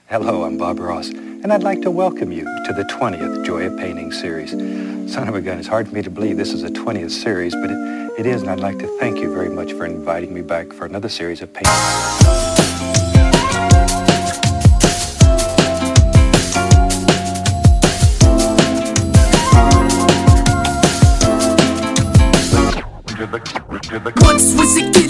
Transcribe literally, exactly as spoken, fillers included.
Hello, I'm Bob Ross, and I'd like to welcome you to the twentieth Joy of Painting series. Son of a gun, it's hard for me to believe this is the twentieth series, but it, it is, and I'd like to thank you very much for inviting me back for another series of paintings. Once was a kid